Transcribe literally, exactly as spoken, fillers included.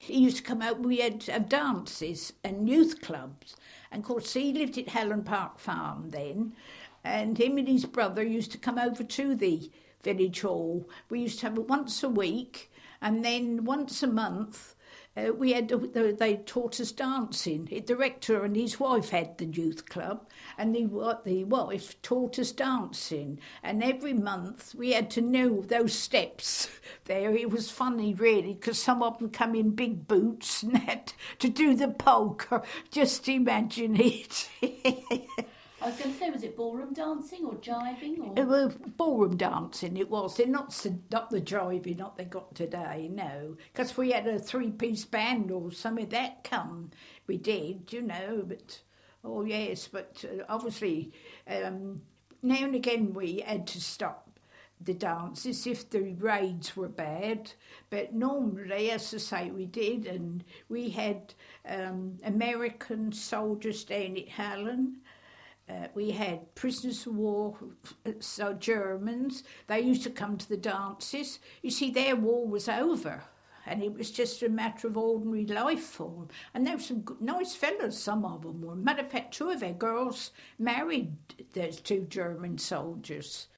he used to come out, we had uh, dances and youth clubs. And of course, he lived at Helen Park Farm then, and him and his brother used to come over to the village hall. We used to have it once a week, and then once a month, uh, we had they taught us dancing. The rector and his wife had the youth club, and the the wife taught us dancing. And every month we had to know those steps there. It was funny, really, because some of them come in big boots and had to do the polka. Just imagine it. I was going to say, was it ballroom dancing or jiving? Or? It was ballroom dancing, it was. They're not, not the jiving that they got today, no. Because we had a three-piece band or something of that come. We did, you know, but, oh yes, but uh, obviously um, now and again we had to stop the dances if the raids were bad. But normally, as I say, we did, and we had um, American soldiers down at Helen. Uh, we had prisoners of war, so Germans. They used to come to the dances. You see, their war was over, and it was just a matter of ordinary life for them. And there were some good, nice fellows, some of them were. Matter of fact, two of their girls married those two German soldiers.